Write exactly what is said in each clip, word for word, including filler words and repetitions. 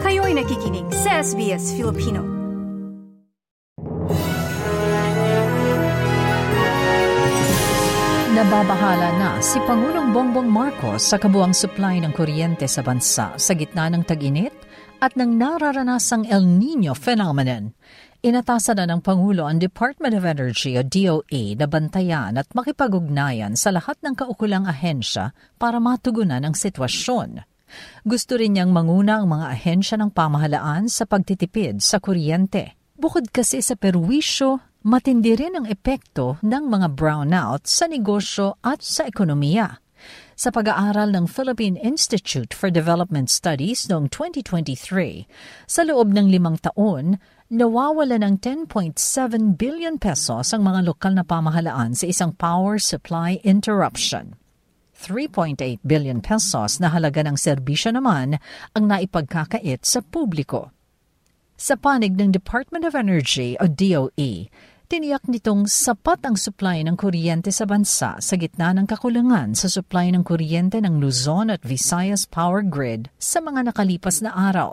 Kayo'y nakikinig sa S B S Filipino. Nababahala na si Pangulong Bongbong Marcos sa kabuang supply ng kuryente sa bansa sa gitna ng tag-init at ng nararanasang El Niño phenomenon. Inatasan na ng Pangulo ang Department of Energy o D O E na bantayan at makipag-ugnayan sa lahat ng kaukulang ahensya para matugunan ang sitwasyon. Gusto rin niyang manguna ang mga ahensya ng pamahalaan sa pagtitipid sa kuryente. Bukod kasi sa perwisyo, matindi rin ang epekto ng mga brownout sa negosyo at sa ekonomiya. Sa pag-aaral ng Philippine Institute for Development Studies noong twenty twenty-three, sa loob ng limang taon, nawawala ng ten point seven billion pesos ang mga lokal na pamahalaan sa isang power supply interruption. three point eight billion pesos na halaga ng serbisyo naman ang naipagkakait sa publiko. Sa panig ng Department of Energy o D O E, tiniyak nitong sapat ang supply ng kuryente sa bansa sa gitna ng kakulangan sa supply ng kuryente ng Luzon at Visayas Power Grid sa mga nakalipas na araw.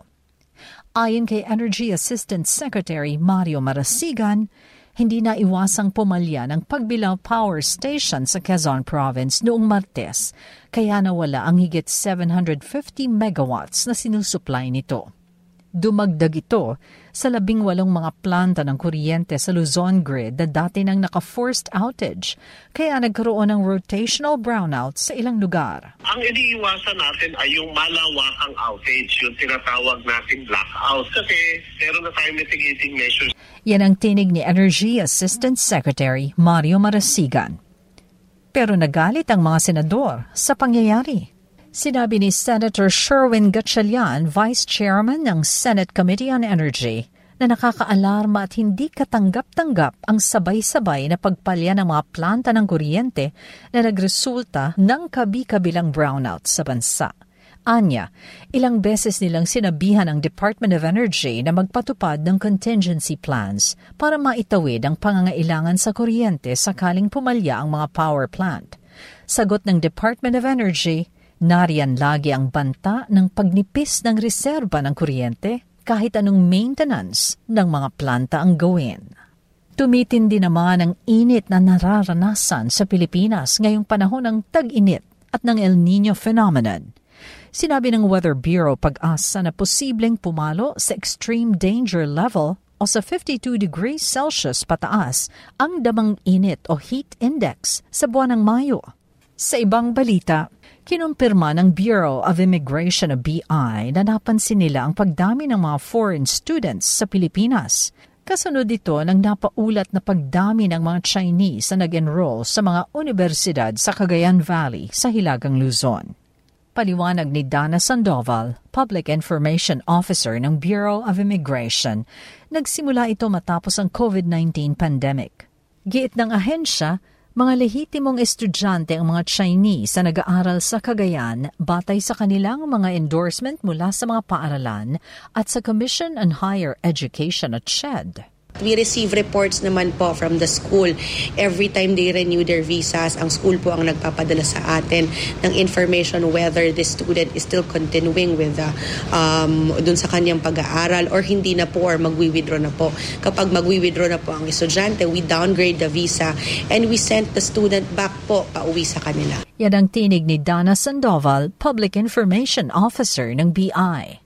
Ayon kay Energy Assistant Secretary Mario Marasigan, hindi na iwasang pumalya ng Pagbilao Power Station sa Quezon Province noong Martes, kaya nawala ang higit seven hundred fifty megawatts na sinusupply nito. Dumagdag ito sa labing walong mga planta ng kuryente sa Luzon Grid na dati nang naka-forced outage, kaya nagkaroon ng rotational brownout sa ilang lugar. Ang iniiwasan natin ay yung malawakang outage, yung tinatawag nating blackout. Kasi meron na tayong mitigating measures. Yan ang tinig ni Energy Assistant Secretary Mario Marasigan. Pero nagalit ang mga senador sa pangyayari. Sinabi ni Senator Sherwin Gatchalian, Vice Chairman ng Senate Committee on Energy, na nakakaalarma at hindi katanggap-tanggap ang sabay-sabay na pagpalya ng mga planta ng kuryente na nagresulta ng kabi-kabilang brownout sa bansa. Anya, ilang beses nilang sinabihan ang Department of Energy na magpatupad ng contingency plans para maitawid ang pangangailangan sa kuryente sakaling pumalya ang mga power plant. Sagot ng Department of Energy, nariyan lagi ang banta ng pagnipis ng reserba ng kuryente kahit anong maintenance ng mga planta ang gawin. Tumitindi naman ang init na nararanasan sa Pilipinas ngayong panahon ng tag-init at ng El Niño phenomenon. Sinabi ng Weather Bureau Pag-asa na posibleng pumalo sa extreme danger level o sa fifty-two degrees Celsius pataas ang damang init o heat index sa buwan ng Mayo. Sa ibang balita, kinumpirma ng Bureau of Immigration o B I na napansin nila ang pagdami ng mga foreign students sa Pilipinas. Kasunod ito ng napaulat na pagdami ng mga Chinese na nag-enroll sa mga universidad sa Cagayan Valley sa Hilagang Luzon. Paliwanag ni Dana Sandoval, Public Information Officer ng Bureau of Immigration, nagsimula ito matapos ang COVID nineteen pandemic. Giit ng ahensya, mga lehitimong estudyante ang mga Chinese na nag-aaral sa Cagayan batay sa kanilang mga endorsement mula sa mga paaralan at sa Commission on Higher Education at C H E D. We receive reports naman po from the school. Every time they renew their visas, ang school po ang nagpapadala sa atin ng information whether the student is still continuing with the, um, dun sa kanyang pag-aaral or hindi na po or magwi-withdraw na po. Kapag magwi-withdraw na po ang estudyante, we downgrade the visa and we send the student back po pauwi sa kanila. Yan ang tinig ni Dana Sandoval, Public Information Officer ng B I.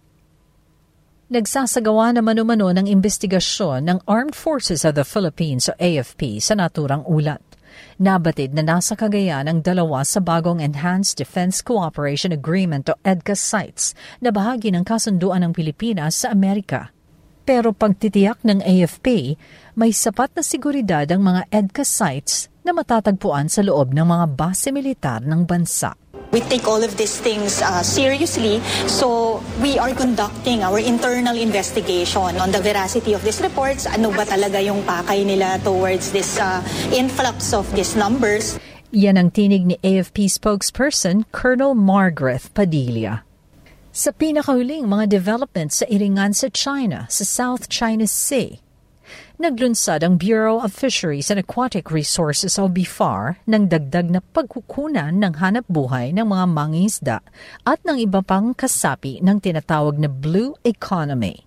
Nagsasagawa naman umano ng investigasyon ng Armed Forces of the Philippines o A F P sa naturang ulat. Nabatid na nasa Cagayan ang dalawa sa bagong Enhanced Defense Cooperation Agreement o EDCA sites na bahagi ng kasunduan ng Pilipinas sa Amerika. Pero pagtitiyak ng A F P, may sapat na seguridad ang mga EDCA sites na matatagpuan sa loob ng mga base militar ng bansa. We take all of these things uh, seriously, so we are conducting our internal investigation on the veracity of these reports. Ano ba talaga yung pakay nila towards this uh, influx of these numbers? Yan ang tinig ni A F P spokesperson Colonel Margaret Padilla. Sa pinakahuling mga developments sa iringan sa China, sa South China Sea, Naglunsad ang Bureau of Fisheries and Aquatic Resources o B F A R ng dagdag na pagkukunan ng hanap buhay ng mga mangingisda at ng iba pang kasapi ng tinatawag na Blue Economy.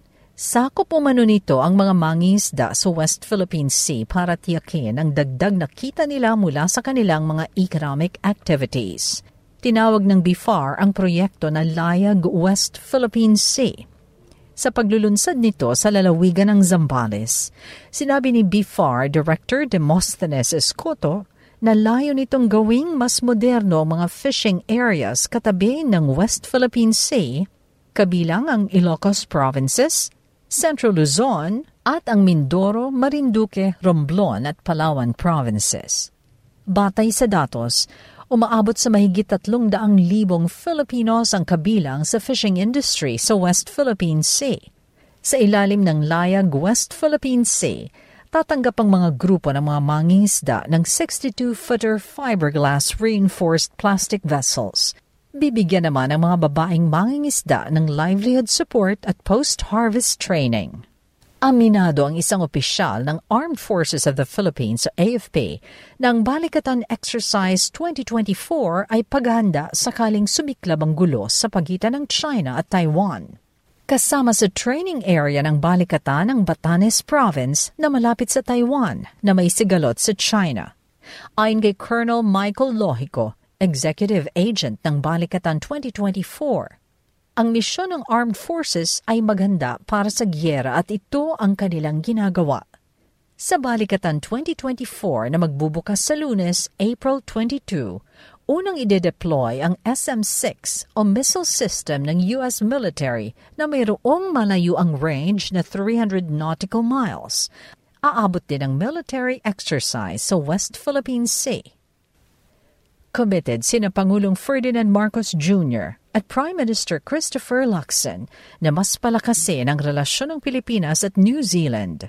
Sakop umano nito ang mga mangingisda sa West Philippine Sea para tiyakin ang dagdag na kita nila mula sa kanilang mga economic activities. Tinawag ng B F A R ang proyekto na Layag West Philippine Sea. Sa paglulunsad nito sa lalawigan ng Zambales, sinabi ni B F A R Director Demosthenes Escoto na layo nitong gawing mas moderno ang mga fishing areas katabi ng West Philippine Sea, kabilang ang Ilocos Provinces, Central Luzon, at ang Mindoro, Marinduque, Romblon at Palawan Provinces. Batay sa datos, umaabot sa mahigit tatlong daang libong Filipinos ang kabilang sa fishing industry sa West Philippine Sea. Sa ilalim ng Layag West Philippine Sea, tatanggap ang mga grupo ng mga mangingisda ng sixty-two footer fiberglass reinforced plastic vessels. Bibigyan naman ang mga babaeng mangingisda ng livelihood support at post-harvest training. Aminado ang isang opisyal ng Armed Forces of the Philippines, A F P, na ang Balikatan Exercise twenty twenty-four ay paghahanda sakaling sumiklab ang gulo sa pagitan ng China at Taiwan. Kasama sa training area ng Balikatan ang Batanes Province na malapit sa Taiwan na may sigalot sa China. Ayon kay Colonel Michael Lohico, Executive Agent ng Balikatan twenty twenty-four, ang misyon ng Armed Forces ay maghanda para sa gyera at ito ang kanilang ginagawa. Sa Balikatan twenty twenty-four na magbubukas sa Lunes, April twenty-second, unang ide-deploy ang S M six o missile system ng U S military na mayroong malayo ang range na three hundred nautical miles. Aabot din ang military exercise sa West Philippine Sea. Committed sina Pangulong Ferdinand Marcos Junior at Prime Minister Christopher Lacson na mas palakasin ang relasyon ng Pilipinas at New Zealand.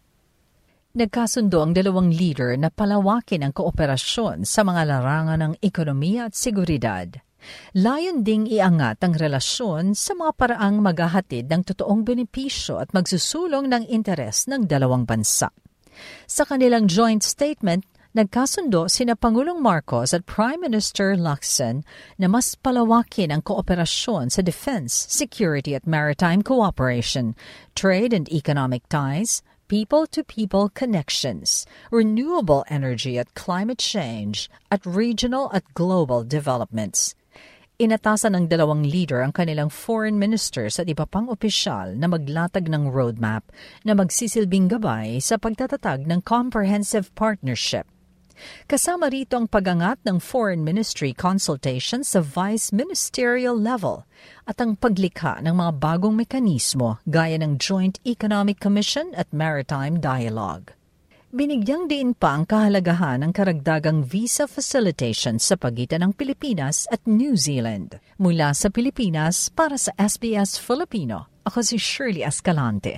Nagkasundo ang dalawang leader na palawakin ang kooperasyon sa mga larangan ng ekonomiya at seguridad. Layon ding iangat ang relasyon sa mga paraang maghahatid ng totoong benepisyo at magsusulong ng interes ng dalawang bansa. Sa kanilang joint statement, nagkasundo sina Pangulong Marcos at Prime Minister Lacson na mas palawakin ang kooperasyon sa defense, security at maritime cooperation, trade and economic ties, people-to-people connections, renewable energy at climate change, at regional at global developments. Inatasan ng dalawang leader ang kanilang foreign ministers at iba pang opisyal na maglatag ng roadmap na magsisilbing gabay sa pagtatatag ng comprehensive partnership. Kasama rito ang pag-angat ng Foreign Ministry consultations sa Vice Ministerial level at ang paglikha ng mga bagong mekanismo gaya ng Joint Economic Commission at Maritime Dialogue. Binigyang diin pa ang kahalagahan ng karagdagang visa facilitation sa pagitan ng Pilipinas at New Zealand. Mula sa Pilipinas para sa S B S Filipino, ako si Shirley Escalante.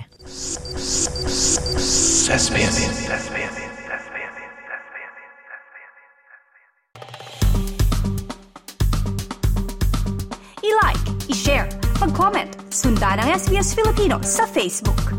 S B S. I-like, i-share, mag-comment, sundan ang S B S Filipino sa Facebook.